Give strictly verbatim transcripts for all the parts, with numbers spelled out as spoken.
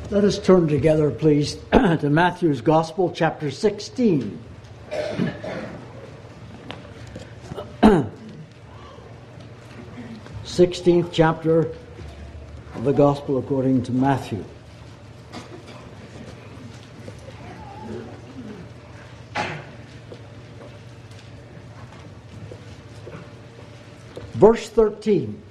Let us turn together, please, to Matthew's Gospel, chapter sixteen. sixteenth chapter of the Gospel according to Matthew. Verse thirteen.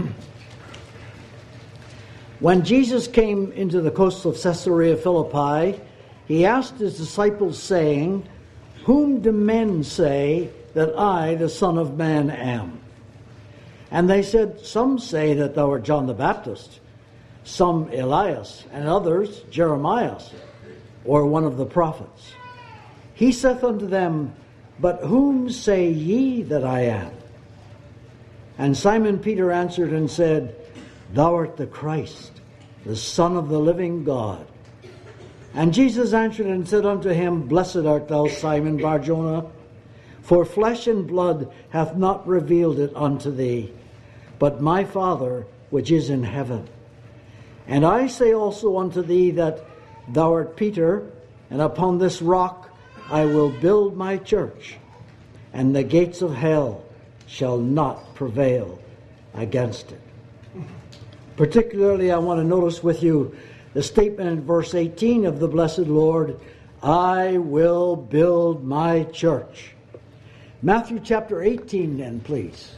When Jesus came into the coast of Caesarea Philippi, he asked his disciples, saying, "Whom do men say that I, the Son of Man, am?" And they said, "Some say that thou art John the Baptist, some Elias, and others Jeremiah, or one of the prophets." He saith unto them, "But whom say ye that I am?" And Simon Peter answered and said, "Thou art the Christ, the Son of the living God." And Jesus answered and said unto him, "Blessed art thou, Simon Bar-Jonah, for flesh and blood hath not revealed it unto thee, but my Father which is in heaven. And I say also unto thee that thou art Peter, and upon this rock I will build my church, and the gates of hell shall not prevail against it." Particularly, I want to notice with you the statement in verse eighteen of the blessed Lord, "I will build my church." Matthew chapter eighteen then, please.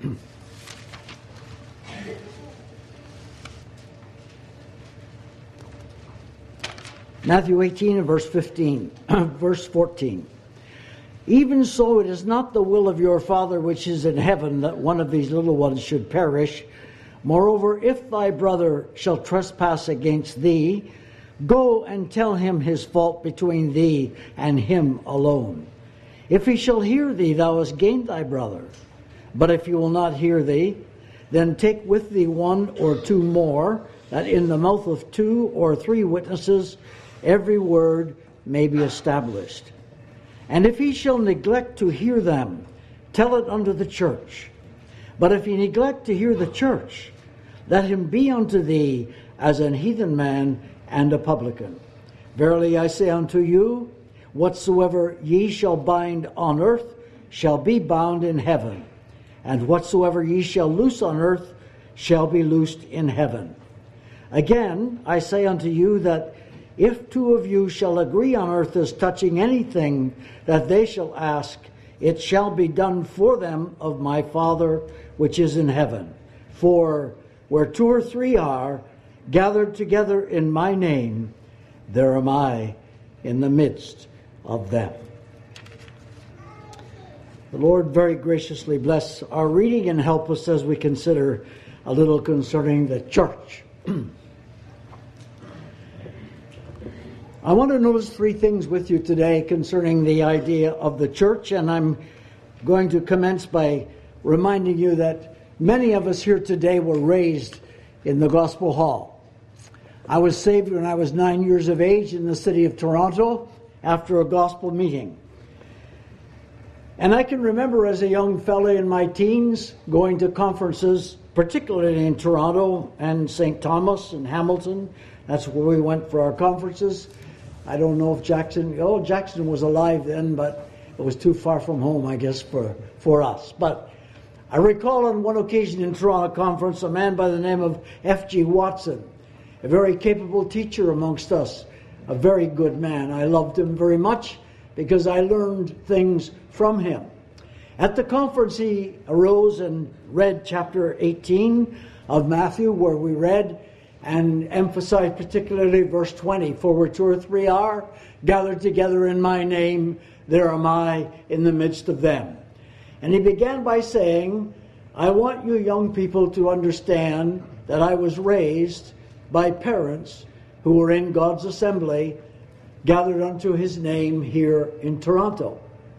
Matthew eighteen and verse fifteen, verse fourteen. "Even so it is not the will of your Father which is in heaven that one of these little ones should perish. Moreover, if thy brother shall trespass against thee, go and tell him his fault between thee and him alone. If he shall hear thee, thou hast gained thy brother. But if he will not hear thee, then take with thee one or two more, that in the mouth of two or three witnesses every word may be established. And if he shall neglect to hear them, tell it unto the church. But if he neglect to hear the church, let him be unto thee as an heathen man and a publican. Verily I say unto you, whatsoever ye shall bind on earth shall be bound in heaven, and whatsoever ye shall loose on earth shall be loosed in heaven. Again, I say unto you that if two of you shall agree on earth as touching anything that they shall ask, it shall be done for them of my Father which is in heaven. For where two or three are gathered together in my name, there am I in the midst of them." The Lord very graciously bless our reading and help us as we consider a little concerning the church. I want to notice three things with you today concerning the idea of the church, and I'm going to commence by reminding you that many of us here today were raised in the Gospel Hall. I was saved when I was nine years of age in the city of Toronto after a gospel meeting. And I can remember as a young fellow in my teens going to conferences, particularly in Toronto and Saint Thomas and Hamilton. That's where we went for our conferences. I don't know if Jackson, oh, Jackson was alive then, but it was too far from home, I guess, for, for us. But I recall on one occasion in Toronto conference, a man by the name of F G Watson, a very capable teacher amongst us, a very good man. I loved him very much because I learned things from him. At the conference, he arose and read chapter eighteen of Matthew, where we read and emphasized particularly verse twenty, "For where two or three are gathered together in my name, there am I in the midst of them." And he began by saying, "I want you young people to understand that I was raised by parents who were in God's assembly, gathered unto his name here in Toronto."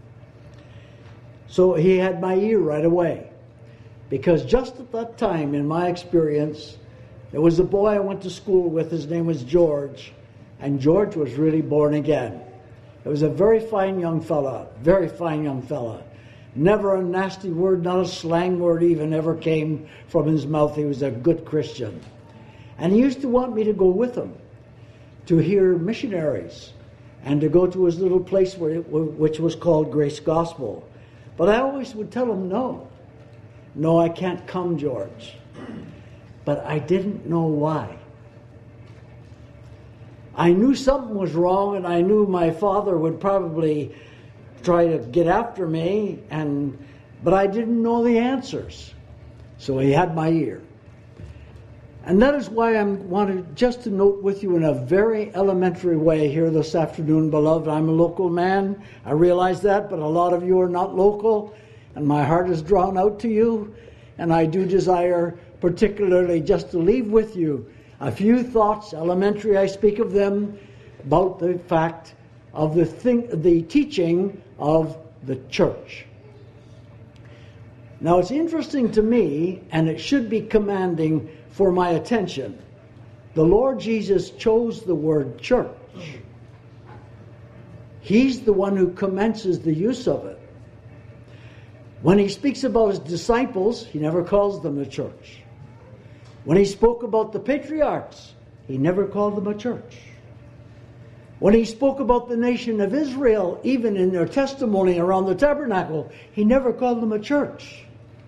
So he had my ear right away, because just at that time, in my experience, there was a boy I went to school with, his name was George, and George was really born again. It was a very fine young fella, very fine young fella. Never a nasty word, not a slang word even ever came from his mouth. He was a good Christian. And he used to want me to go with him. to hear missionaries and to go to his little place where it, which was called Grace Gospel. But I always would tell him, no, no, I can't come, George. But I didn't know why. I knew something was wrong, and I knew my father would probably try to get after me, and but I didn't know the answers. So he had my ear. And that is why I wanted just to note with you in a very elementary way here this afternoon, beloved. I'm a local man. I realize that, but a lot of you are not local, and my heart is drawn out to you. And I do desire particularly just to leave with you a few thoughts, elementary I speak of them, about the fact of the thing, the teaching of the church. Now it's interesting to me, and it should be commanding for my attention. The Lord Jesus chose the word church. He's the one who commences the use of it. When he speaks about his disciples, he never calls them a church. When he spoke about the patriarchs, he never called them a church. When he spoke about the nation of Israel, even in their testimony around the tabernacle, he never called them a church.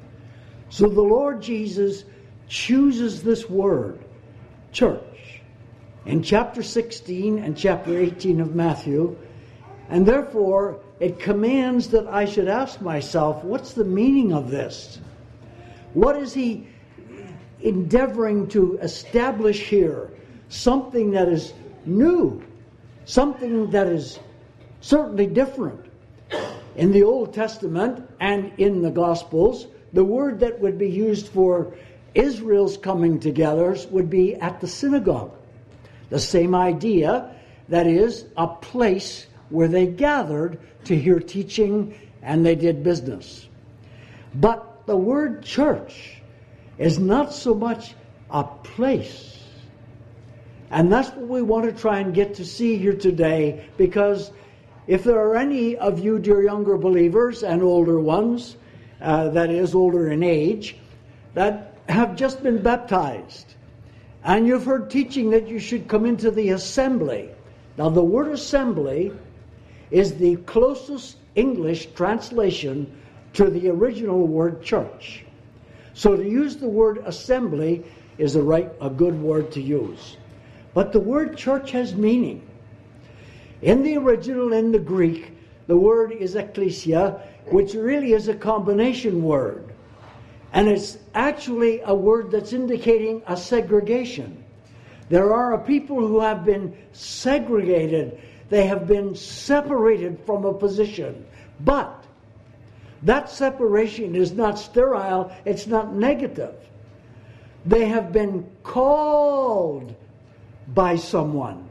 So the Lord Jesus chooses this word, church, in chapter sixteen and chapter eighteen of Matthew, and therefore it commands that I should ask myself, what's the meaning of this? What is he endeavoring to establish here? Something that is new, something that is certainly different. In the Old Testament and in the Gospels, the word that would be used for Israel's coming together would be at the synagogue. The same idea, that is, a place where they gathered to hear teaching and they did business. But the word church is not so much a place. And that's what we want to try and get to see here today, because if there are any of you, dear younger believers and older ones, uh, that is, older in age, that have just been baptized, and you've heard teaching that you should come into the assembly. Now, the word assembly is the closest English translation to the original word church. So to use the word assembly is a right, a good word to use. But the word church has meaning. In the original, in the Greek, the word is ekklesia, which really is a combination word. And it's actually a word that's indicating a segregation. There are a people who have been segregated. They have been separated from a position. But that separation is not sterile. It's not negative. They have been called by someone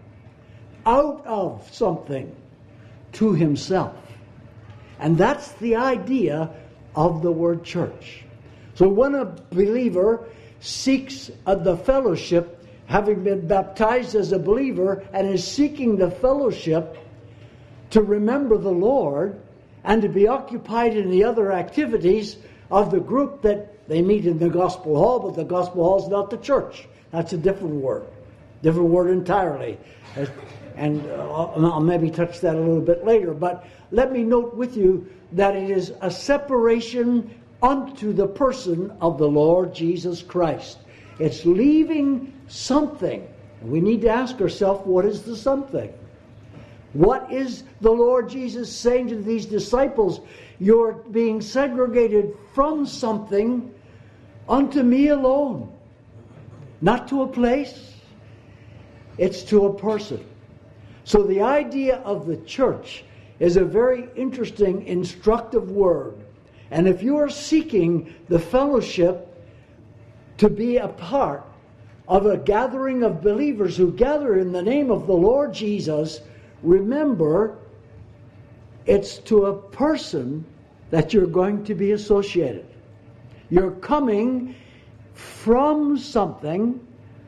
out of something to himself. And that's the idea of the word church. So when a believer seeks uh, the fellowship, having been baptized as a believer, and is seeking the fellowship to remember the Lord and to be occupied in the other activities of the group that they meet in the gospel hall, but the gospel hall is not the church. That's a different word. Different word entirely. And uh, I'll maybe touch that a little bit later. But let me note with you that it is a separation unto the person of the Lord Jesus Christ. It's leaving something. We need to ask ourselves, what is the something? What is the Lord Jesus saying to these disciples? You're being segregated from something unto me alone. Not to a place. It's to a person. So the idea of the church is a very interesting, instructive word. And if you are seeking the fellowship to be a part of a gathering of believers who gather in the name of the Lord Jesus, remember, it's to a person that you're going to be associated. You're coming from something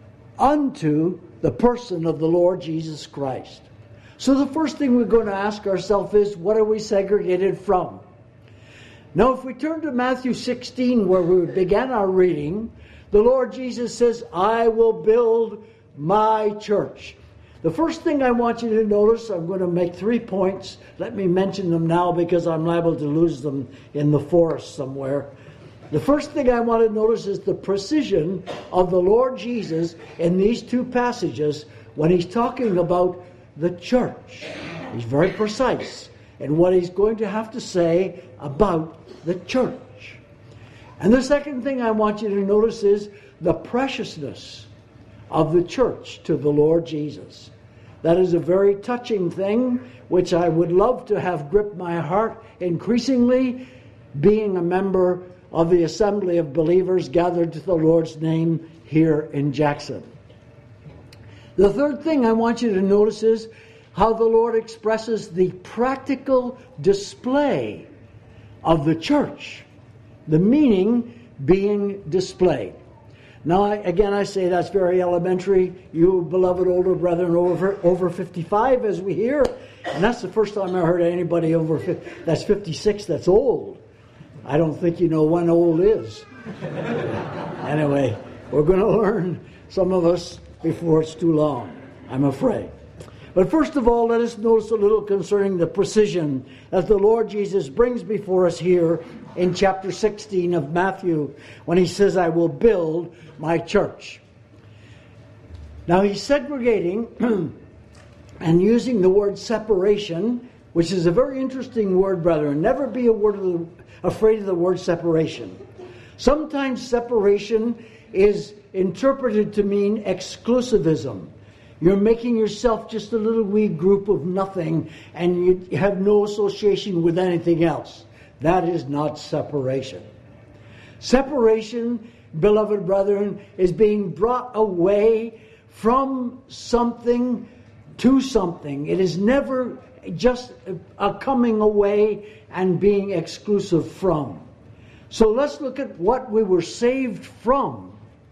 unto the person of the Lord Jesus Christ. So the first thing we're going to ask ourselves is, what are we segregated from? Now, if we turn to Matthew sixteen, where we began our reading, the Lord Jesus says, I will build my church. The first thing I want you to notice, I'm going to make three points. Let me mention them now because I'm liable to lose them in the forest somewhere. The first thing I want to notice is the precision of the Lord Jesus in these two passages when he's talking about the church. He's very precise in what he's going to have to say about the church. And the second thing I want you to notice is the preciousness of the church to the Lord Jesus. That is a very touching thing, which I would love to have gripped my heart increasingly, being a member of the assembly of believers gathered to the Lord's name here in Jackson. The third thing I want you to notice is how the Lord expresses the practical display of the church, the meaning being displayed. Now, I, again, I say that's very elementary. You beloved older brethren over over fifty-five, as we hear, and that's the first time I heard anybody over fifty, that's fifty-six that's old. I don't think you know when old is. Anyway, we're going to learn, some of us, before it's too long, I'm afraid. But first of all, let us notice a little concerning the precision that the Lord Jesus brings before us here in chapter sixteen of Matthew, when he says, I will build my church. Now he's segregating and using the word separation, which is a very interesting word, brethren. Never be a word of the, afraid of the word separation. Sometimes separation is interpreted to mean exclusivism. You're making yourself just a little wee group of nothing, and you have no association with anything else. That is not separation. Separation, beloved brethren, is being brought away from something to something. It is never just a coming away and being exclusive from. So let's look at what we were saved from.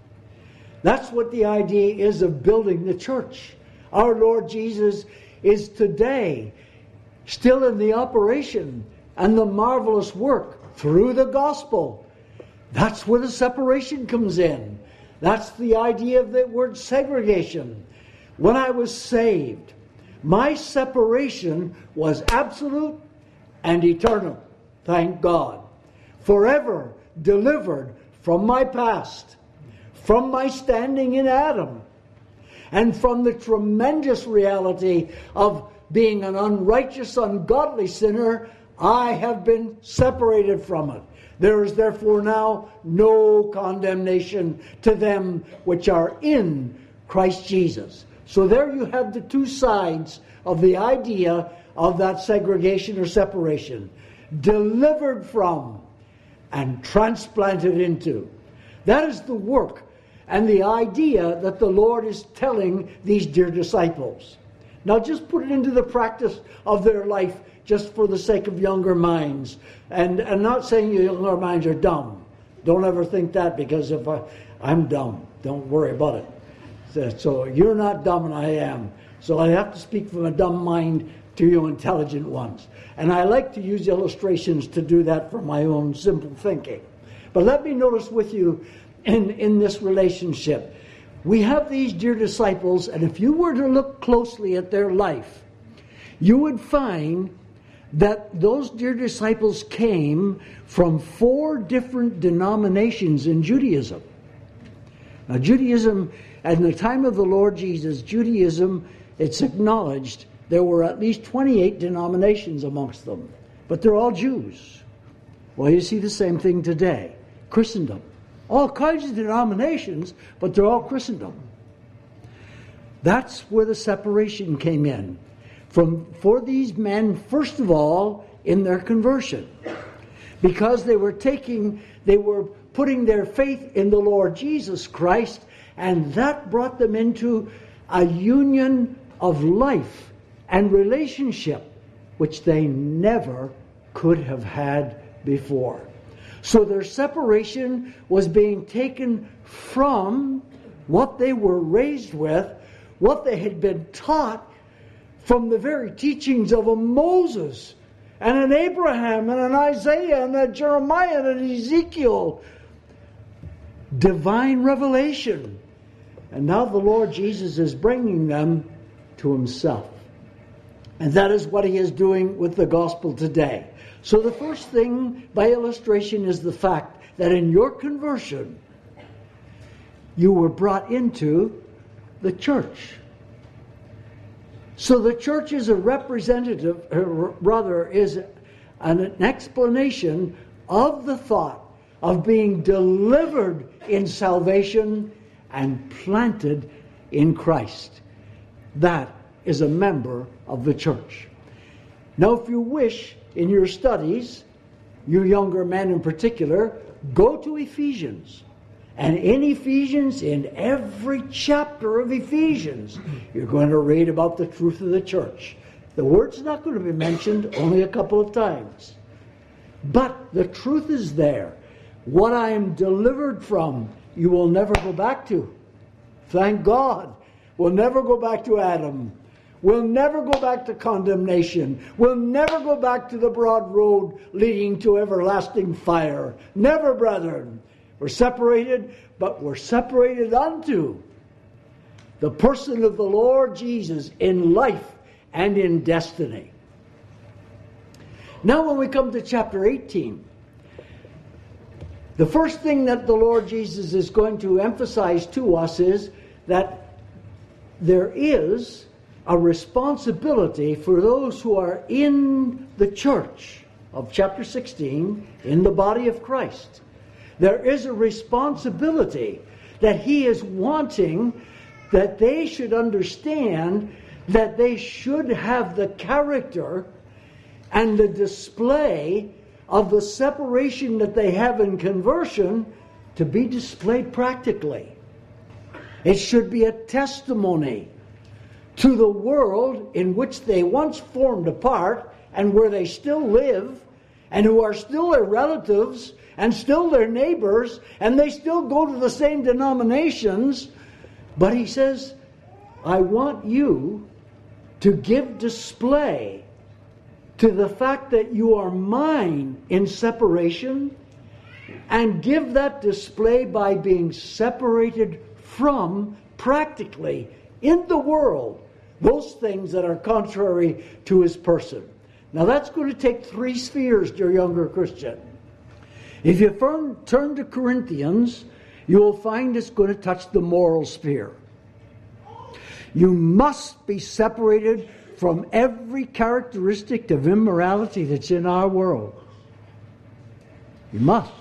That's what the idea is of building the church. Our Lord Jesus is today still in the operation and the marvelous work through the gospel. That's where the separation comes in. That's the idea of the word segregation. When I was saved, my separation was absolute and eternal. Thank God. Forever delivered from my past, from my standing in Adam, and from the tremendous reality of being an unrighteous, ungodly sinner. I have been separated from it. There is therefore now no condemnation to them which are in Christ Jesus. So there you have the two sides of the idea of that segregation or separation. Delivered from and transplanted into. That is the work and the idea that the Lord is telling these dear disciples. Now just put it into the practice of their life, just for the sake of younger minds. And I'm not saying your younger minds are dumb. Don't ever think that, because if I, I'm dumb, don't worry about it. So, so you're not dumb and I am. So I have to speak from a dumb mind to you intelligent ones. And I like to use illustrations to do that for my own simple thinking. But let me notice with you in, in this relationship. We have these dear disciples, and if you were to look closely at their life, you would find that those dear disciples came from four different denominations in Judaism. Now, Judaism, at the time of the Lord Jesus, Judaism, it's acknowledged there were at least twenty-eight denominations amongst them, but they're all Jews. Well, you see the same thing today. Christendom. All kinds of denominations, but they're all Christendom. That's where the separation came in. From, for these men, first of all, in their conversion. Because they were taking, they were putting their faith in the Lord Jesus Christ, and that brought them into a union of life and relationship which they never could have had before. So their separation was being taken from what they were raised with, what they had been taught from the very teachings of a Moses and an Abraham and an Isaiah and a Jeremiah and an Ezekiel. Divine revelation. And now the Lord Jesus is bringing them to himself. And that is what he is doing with the gospel today. So the first thing by illustration is the fact that in your conversion, you were brought into the church. So the church is a representative, or rather is an explanation of the thought of being delivered in salvation and planted in Christ. That is a member of the church. Now, if you wish, in your studies, you younger men in particular, go to Ephesians. And in Ephesians, in every chapter of Ephesians, you're going to read about the truth of the church. The word's not going to be mentioned only a couple of times. But the truth is there. What I am delivered from, you will never go back to. Thank God. We'll never go back to Adam. We'll never go back to condemnation. We'll never go back to the broad road leading to everlasting fire. Never, brethren. We're separated, but we're separated unto the person of the Lord Jesus in life and in destiny. Now when we come to chapter eighteen, the first thing that the Lord Jesus is going to emphasize to us is that there is a responsibility for those who are in the church of chapter sixteen, in the body of Christ. There is a responsibility that he is wanting that they should understand that they should have the character and the display of the separation that they have in conversion to be displayed practically. It should be a testimony to the world in which they once formed a part and where they still live and who are still their relatives and still their neighbors, and they still go to the same denominations. But he says, I want you to give display to the fact that you are mine in separation, and give that display by being separated from, practically, in the world, those things that are contrary to his person. Now that's going to take three spheres, dear younger Christian. If you turn to Corinthians, you will find it's going to touch the moral sphere. You must be separated from every characteristic of immorality that's in our world. You must.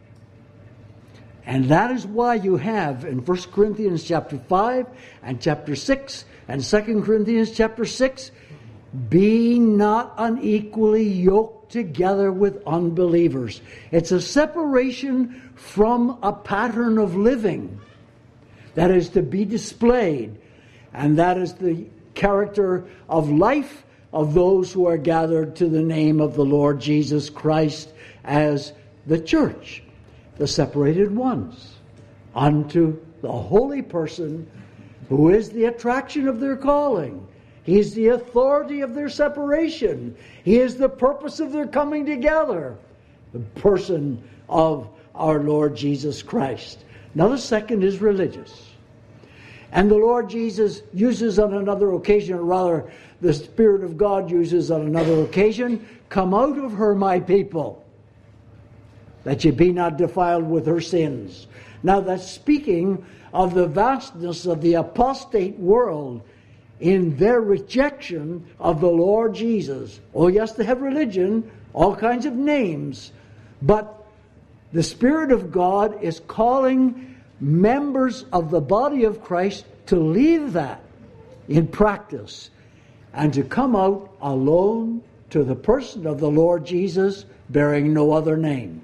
And that is why you have in First Corinthians chapter five and chapter six and Second Corinthians chapter six, be not unequally yoked together with unbelievers. It's a separation from a pattern of living that is to be displayed. And that is the character of life of those who are gathered to the name of the Lord Jesus Christ as the church, the separated ones, unto the holy person who is the attraction of their calling. He is the authority of their separation. He is the purpose of their coming together. The person of our Lord Jesus Christ. Now the second is religious. And the Lord Jesus uses on another occasion, or rather the Spirit of God uses on another occasion, come out of her, my people, that ye be not defiled with her sins. Now that's speaking of the vastness of the apostate world in their rejection of the Lord Jesus. Oh yes, they have religion, all kinds of names, but the Spirit of God is calling members of the body of Christ to leave that in practice and to come out alone to the person of the Lord Jesus, bearing no other name,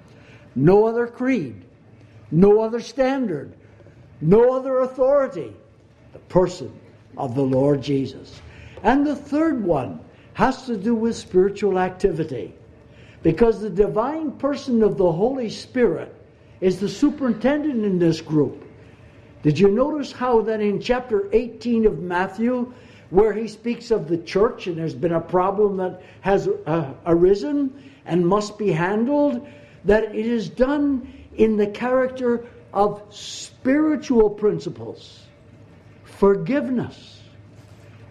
no other creed, no other standard, no other authority, the person of the Lord Jesus. And the third one has to do with spiritual activity, because the divine person of the Holy Spirit is the superintendent in this group. Did you notice how that in chapter eighteen of Matthew, where he speaks of the church and there's been a problem that has uh, arisen and must be handled, that it is done in the character of spiritual principles, forgiveness,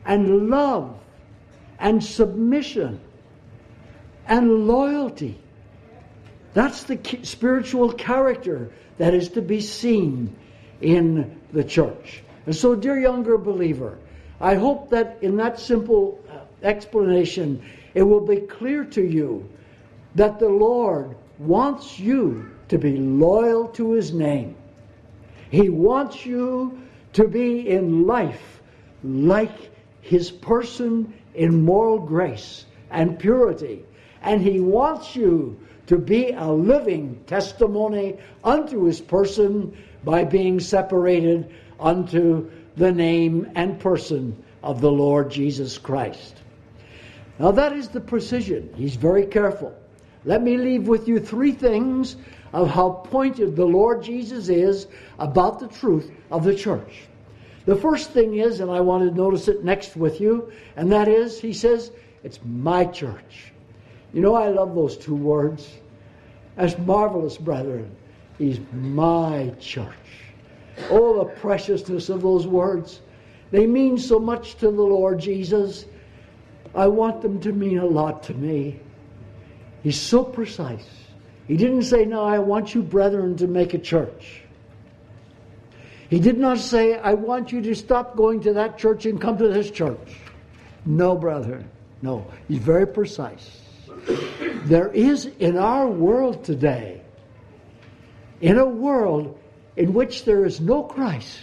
and love and submission and loyalty. That's the spiritual character that is to be seen in the church. And so, dear younger believer, I hope that in that simple explanation, it will be clear to you that the Lord wants you to be loyal to His name. He wants you to be in life like His person in moral grace and purity. And He wants you to be a living testimony unto His person by being separated unto the name and person of the Lord Jesus Christ. Now that is the precision. He's very careful. Let me leave with you three things of how pointed the Lord Jesus is about the truth of the church. The first thing is, and I want to notice it next with you, and that is, He says, it's my church. You know, I love those two words. That's marvelous, brethren. He's my church. Oh, the preciousness of those words. They mean so much to the Lord Jesus. I want them to mean a lot to me. He's so precise. He didn't say, no, I want you, brethren, to make a church. He did not say, I want you to stop going to that church and come to this church. No, brother. No. He's very precise. There is in our world today, in a world in which there is no Christ,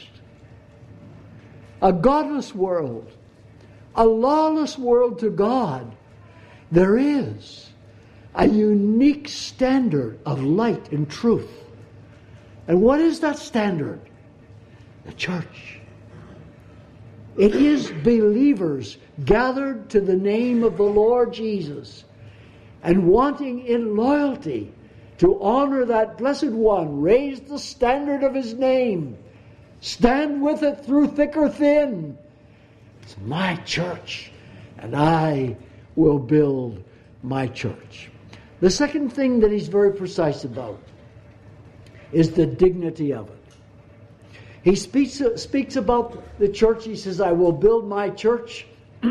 a godless world, a lawless world to God, there is a unique standard of light and truth. And what is that standard? The church. It is believers gathered to the name of the Lord Jesus and wanting in loyalty to honor that blessed one, raise the standard of His name, stand with it through thick or thin. It's my church, and I will build my church. The second thing that He's very precise about is the dignity of it. He speaks, speaks about the church. He says, I will build my church,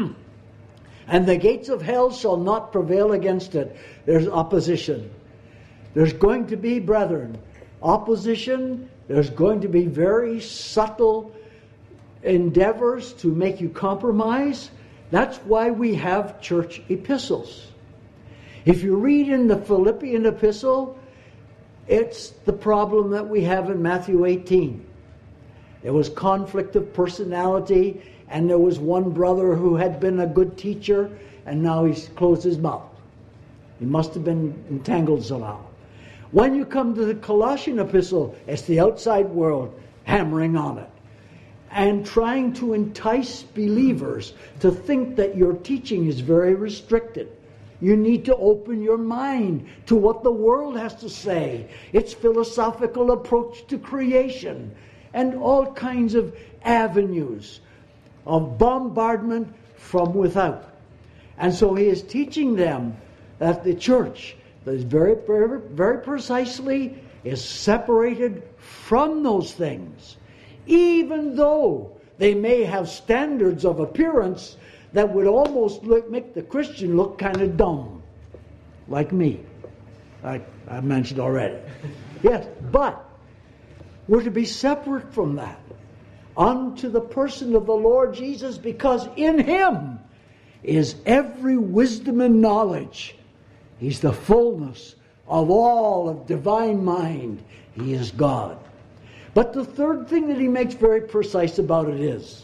and the gates of hell shall not prevail against it. There's opposition. There's going to be, brethren, opposition. There's going to be very subtle endeavors to make you compromise. That's why we have church epistles. If you read in the Philippian epistle, it's the problem that we have in Matthew eighteen. There was conflict of personality, and there was one brother who had been a good teacher, and now he's closed his mouth. He must have been entangled somehow. When you come to the Colossian epistle, it's the outside world hammering on it and trying to entice believers to think that your teaching is very restricted. You need to open your mind to what the world has to say, its philosophical approach to creation, and all kinds of avenues of bombardment from without. And so he is teaching them that the church, that is very, very, very precisely, is separated from those things, even though they may have standards of appearance that would almost look, make the Christian look kind of dumb, like me, like I mentioned already. Yes, but we're to be separate from that unto the person of the Lord Jesus, because in Him is every wisdom and knowledge. He's the fullness of all of divine mind. He is God. But the third thing that he makes very precise about it is,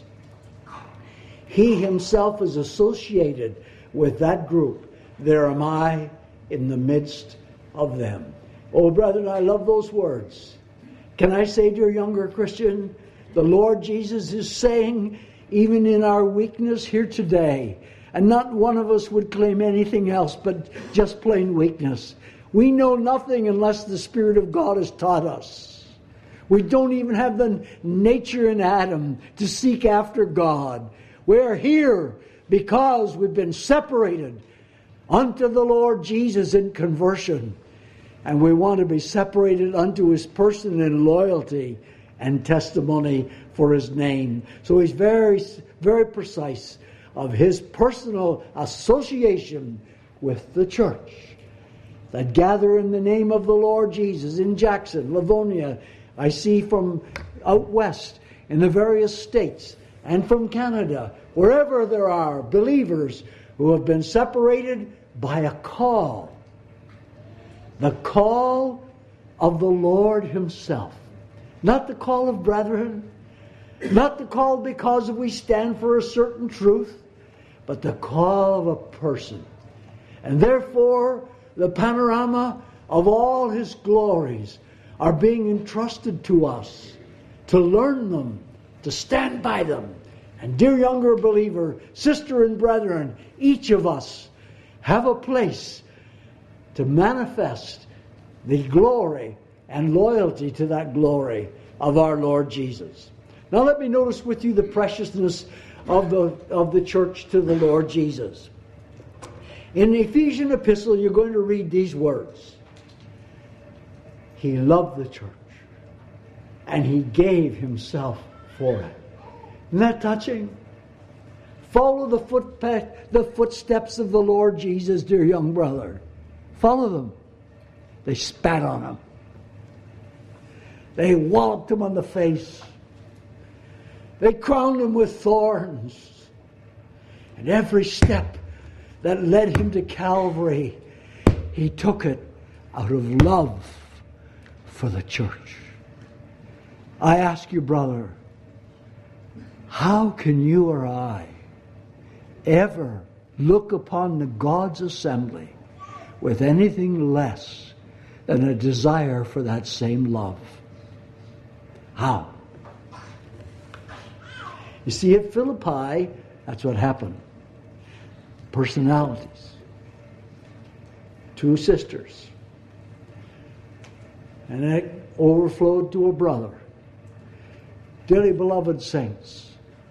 He Himself is associated with that group. There am I in the midst of them. Oh, brethren, I love those words. Can I say to your younger Christian, the Lord Jesus is saying, even in our weakness here today, and not one of us would claim anything else but just plain weakness. We know nothing unless the Spirit of God has taught us. We don't even have the nature in Adam to seek after God. We're here because we've been separated unto the Lord Jesus in conversion. And we want to be separated unto His person in loyalty and testimony for His name. So He's very, very precise of his personal association with the church that gather in the name of the Lord Jesus in Jackson, Livonia. I see from out west in the various states and from Canada, wherever there are believers who have been separated by a call. The call of the Lord himself. Not the call of brethren, not the call because we stand for a certain truth, but the call of a person. And therefore, the panorama of all his glories are being entrusted to us to learn them, to stand by them. And dear younger believer, sister and brethren, each of us have a place to manifest the glory and loyalty to that glory of our Lord Jesus. Now let me notice with you the preciousness of the, of the church to the Lord Jesus. In the Ephesian epistle, you're going to read these words. He loved the church, and he gave himself for it. Isn't that touching? Follow the footpath, the footsteps of the Lord Jesus, dear young brother. Follow them. They spat on him. They walloped him on the face. They crowned him with thorns. And every step that led him to Calvary, he took it out of love for the church. I ask you, brother, how can you or I ever look upon the God's assembly with anything less than a desire for that same love? How? You see, at Philippi, that's what happened. Personalities. Two sisters. And it overflowed to a brother. Dearly beloved saints,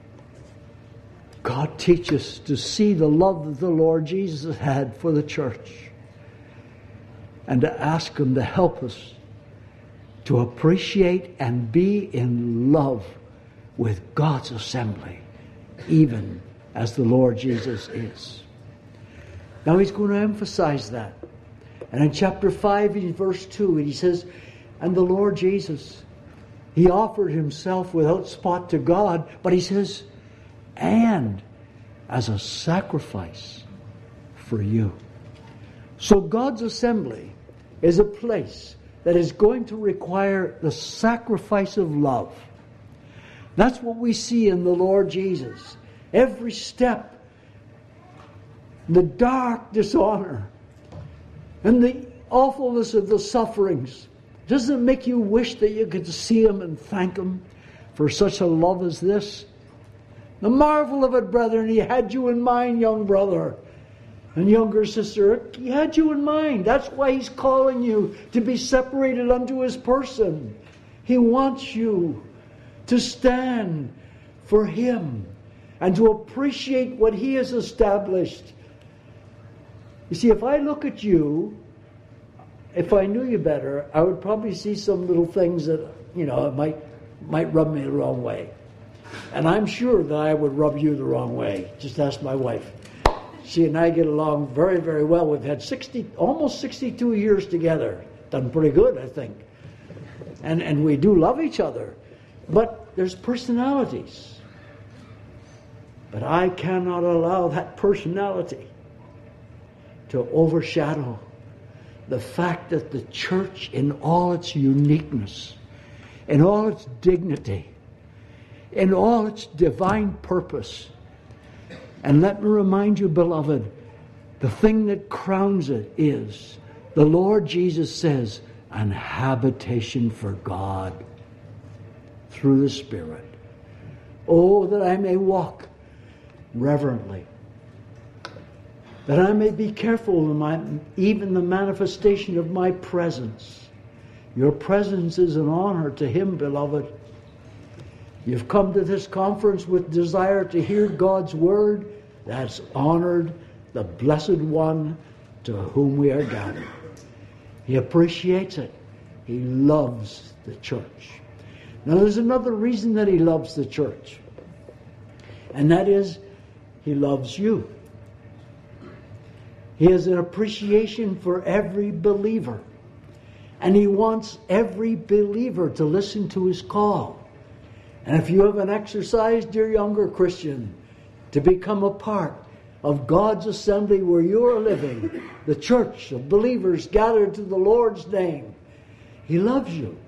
God teach us to see the love that the Lord Jesus had for the church and to ask him to help us to appreciate and be in love with God's assembly, even as the Lord Jesus is. Now he's going to emphasize that. And in chapter five, in verse two, he says, and the Lord Jesus, he offered himself without spot to God, but he says, and as a sacrifice for you. So God's assembly is a place that is going to require the sacrifice of love. That's what we see in the Lord Jesus. Every step, the dark dishonor, and the awfulness of the sufferings. Doesn't it make you wish that you could see him and thank him for such a love as this? The marvel of it, brethren, he had you in mind, young brother and younger sister. He had you in mind. That's why he's calling you to be separated unto his person. He wants you to stand for him and to appreciate what he has established. You see, if I look at you, if I knew you better, I would probably see some little things that, you know, might might rub me the wrong way. And I'm sure that I would rub you the wrong way. Just ask my wife. She and I get along very, very well. We've had sixty, almost sixty-two years together. Done pretty good, I think. And and we do love each other. But there's personalities. But I cannot allow that personality to overshadow the fact that the church, in all its uniqueness, in all its dignity, in all its divine purpose, and let me remind you, beloved, the thing that crowns it is, the Lord Jesus says, an habitation for God through the Spirit. Oh, that I may walk reverently, that I may be careful in my, even the manifestation of my presence. Your presence is an honor to him, beloved. You've come to this conference with desire to hear God's word. That's honored the Blessed One to whom we are gathered. He appreciates it. He loves the church. Now there's another reason that he loves the church. And that is, He loves you. He has an appreciation for every believer. And He wants every believer to listen to His call. And if you have an exercise, dear younger Christian, to become a part of God's assembly where you are living, the church of believers gathered to the Lord's name, He loves you.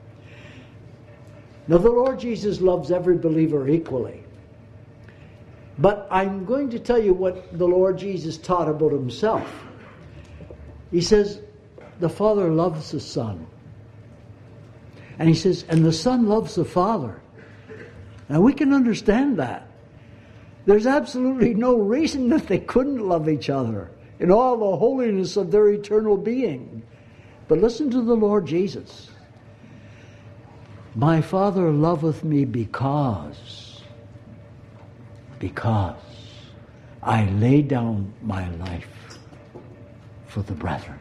Now, the Lord Jesus loves every believer equally. But I'm going to tell you what the Lord Jesus taught about Himself. He says, the Father loves the Son. And He says, and the Son loves the Father. Now, we can understand that. There's absolutely no reason that they couldn't love each other in all the holiness of their eternal being. But listen to the Lord Jesus. My Father loveth me because, because I lay down my life for the brethren.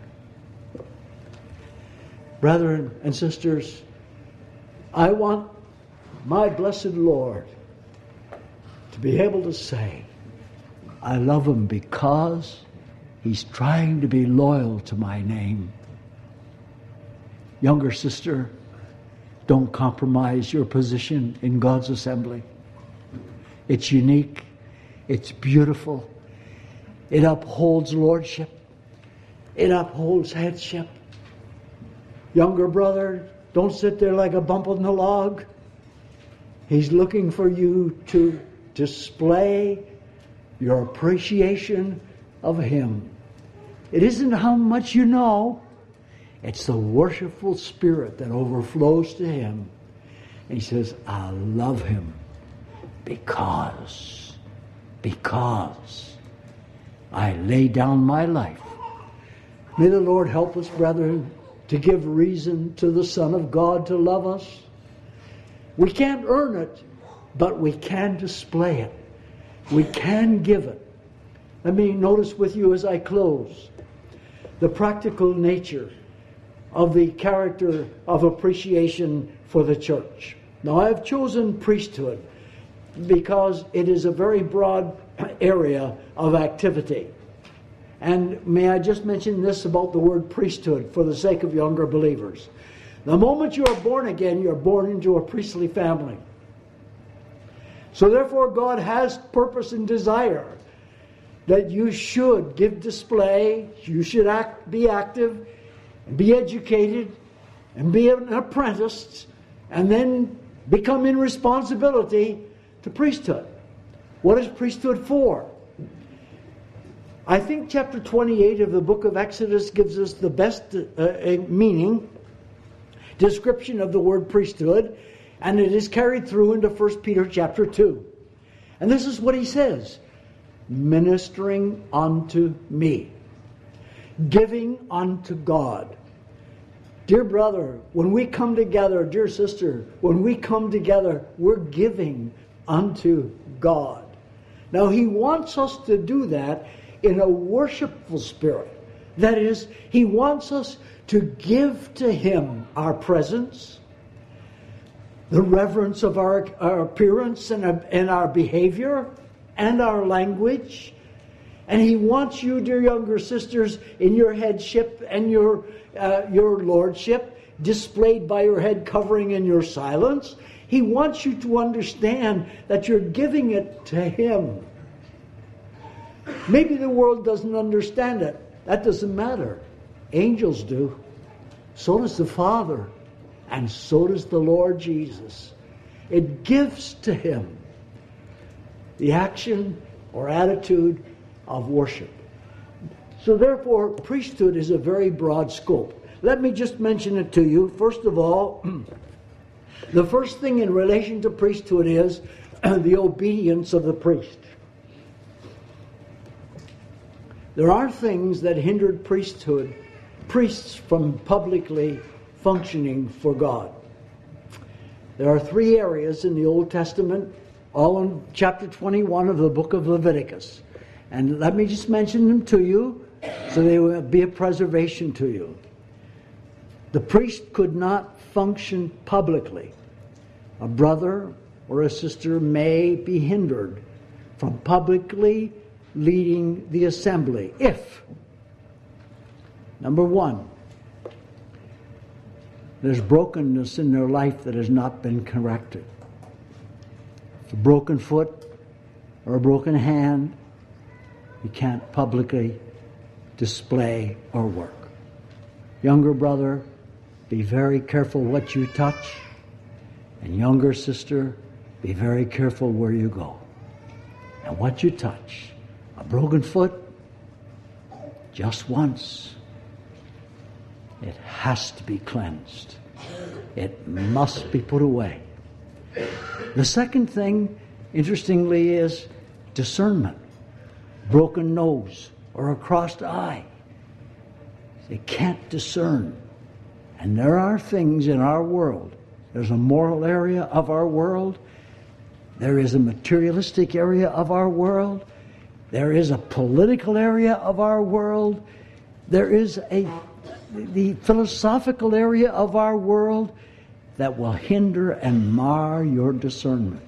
Brethren and sisters, I want my blessed Lord to be able to say, I love Him because He's trying to be loyal to my name. Younger sister, don't compromise your position in God's assembly. It's unique. It's beautiful. It upholds lordship. It upholds headship. Younger brother, don't sit there like a bump on the log. He's looking for you to display your appreciation of Him. It isn't how much you know. It's the worshipful spirit that overflows to Him. And He says, I love Him because, because I lay down my life. May the Lord help us, brethren, to give reason to the Son of God to love us. We can't earn it, but we can display it. We can give it. Let me notice with you as I close the practical nature of the character of appreciation for the church. Now, I have chosen priesthood because it is a very broad area of activity. And may I just mention this about the word priesthood for the sake of younger believers. The moment you are born again, you're born into a priestly family. So therefore, God has purpose and desire that you should give display, you should act, be active, and be educated, and be an apprentice, and then become in responsibility to priesthood. What is priesthood for? I think chapter twenty-eight of the book of Exodus gives us the best uh, meaning, description of the word priesthood, and it is carried through into First Peter chapter two. And this is what he says: ministering unto me, giving unto God. Dear brother, when we come together, dear sister, when we come together, we're giving unto God. Now, He wants us to do that in a worshipful spirit. That is, He wants us to give to Him our presence, the reverence of our, our appearance and, and our behavior and our language. And He wants you, dear younger sisters, in your headship and your, uh, your lordship, displayed by your head covering and your silence. He wants you to understand that you're giving it to Him. Maybe the world doesn't understand it. That doesn't matter. Angels do. So does the Father. And so does the Lord Jesus. It gives to Him the action or attitude of worship. So therefore, priesthood is a very broad scope. Let me just mention it to you. First of all, the first thing in relation to priesthood is the obedience of the priest. There are things that hindered priesthood, priests from publicly functioning for God. There are three areas in the Old Testament, all in chapter twenty-one of the book of Leviticus. And let me just mention them to you so they will be a preservation to you. The priest could not function publicly. A brother or a sister may be hindered from publicly leading the assembly if, number one, there's brokenness in their life that has not been corrected. If a broken foot or a broken hand, you can't publicly display or work. Younger brother, be very careful what you touch. And younger sister, be very careful where you go. And what you touch. A broken foot, just once. It has to be cleansed. It must be put away. The second thing, interestingly, is discernment. Broken nose or a crossed eye. They can't discern. And there are things in our world. There's a moral area of our world. There is a materialistic area of our world. There is a political area of our world. There is a the philosophical area of our world that will hinder and mar your discernment.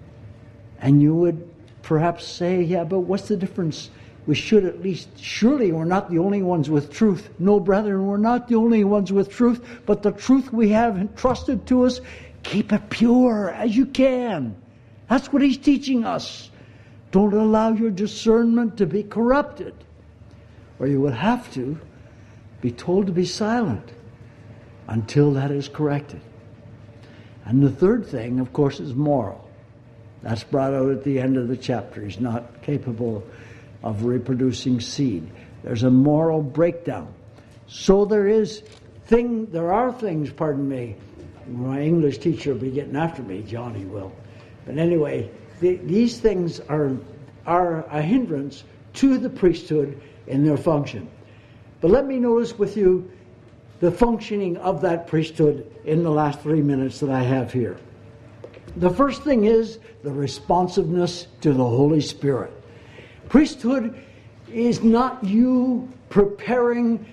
And you would perhaps say, yeah, but what's the difference? We should at least, surely we're not the only ones with truth. No, brethren, we're not the only ones with truth, but the truth we have entrusted to us, keep it pure as you can. That's what he's teaching us. Don't allow your discernment to be corrupted, or you will have to be told to be silent until that is corrected. And the third thing, of course, is moral. That's brought out at the end of the chapter. He's not capable of reproducing seed. There's a moral breakdown. So there is thing. There are things, pardon me, my English teacher will be getting after me, Johnny will. But anyway, the, these things are, are a hindrance to the priesthood in their function. But let me notice with you the functioning of that priesthood in the last three minutes that I have here. The first thing is the responsiveness to the Holy Spirit. Priesthood is not you preparing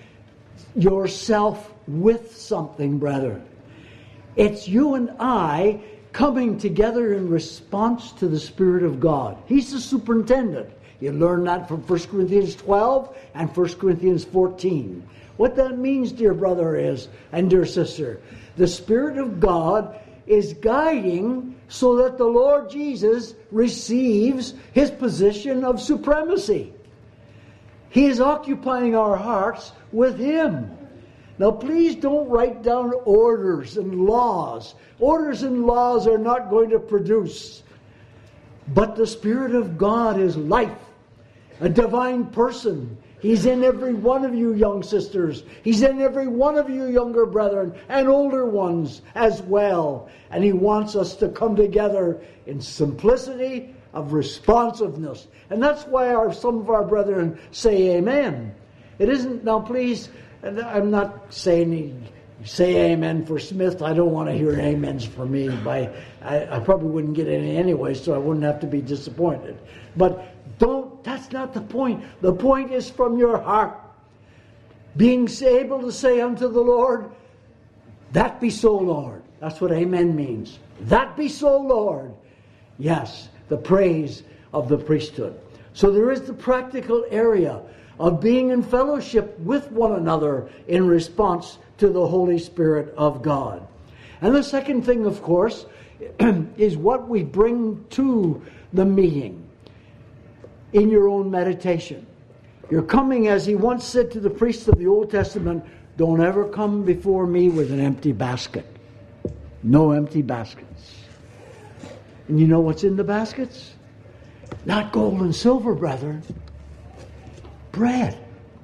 yourself with something, brethren. It's you and I coming together in response to the Spirit of God. He's the superintendent. You learn that from First Corinthians twelve and First Corinthians fourteen. What that means, dear brother, is, and dear sister, the Spirit of God is guiding so that the Lord Jesus receives his position of supremacy. He is occupying our hearts with him. Now please don't write down orders and laws. Orders and laws are not going to produce. But the Spirit of God is life, a divine person. He's in every one of you young sisters. He's in every one of you younger brethren and older ones as well. And he wants us to come together in simplicity of responsiveness. And that's why our, some of our brethren say amen. It isn't, now please, I'm not saying say amen for Smith. I don't want to hear amens for me. By, I, I probably wouldn't get any anyway, so I wouldn't have to be disappointed. But don't, that's not the point. The point is from your heart. Being able to say unto the Lord, that be so, Lord. That's what amen means. That be so, Lord. Yes, the praise of the priesthood. So there is the practical area of being in fellowship with one another in response to the Holy Spirit of God. And the second thing, of course, is what we bring to the meeting in your own meditation. You're coming, as he once said to the priests of the Old Testament, don't ever come before me with an empty basket. No empty baskets. And you know what's in the baskets? Not gold and silver, brethren. Bread.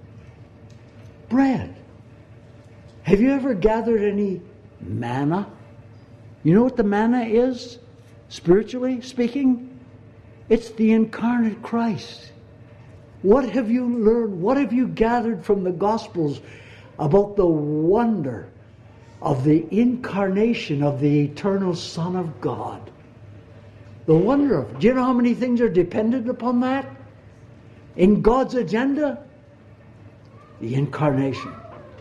Bread. Have you ever gathered any manna? You know what the manna is, spiritually speaking? It's the incarnate Christ. What have you learned? What have you gathered from the Gospels about the wonder of the incarnation of the eternal Son of God? The wonder of, do you know how many things are dependent upon that? In God's agenda? The incarnation.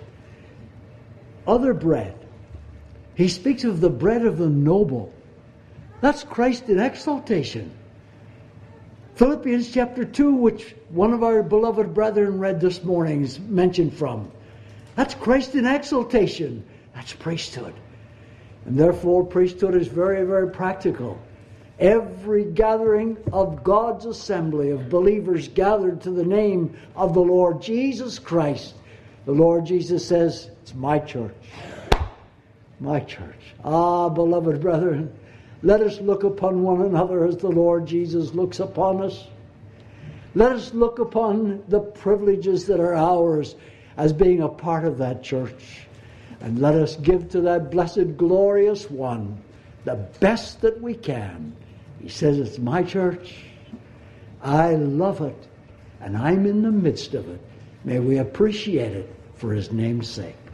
Other bread. He speaks of the bread of the noble. That's Christ in exaltation. Philippians chapter two, which one of our beloved brethren read this morning, is mentioned from. That's Christ in exaltation. That's priesthood. And therefore, priesthood is very, very practical. Every gathering of God's assembly of believers gathered to the name of the Lord Jesus Christ, the Lord Jesus says, it's my church. My church. Ah, beloved brethren, let us look upon one another as the Lord Jesus looks upon us. Let us look upon the privileges that are ours as being a part of that church. And let us give to that blessed, glorious one the best that we can. He says, it's my church. I love it. And I'm in the midst of it. May we appreciate it for His name's sake.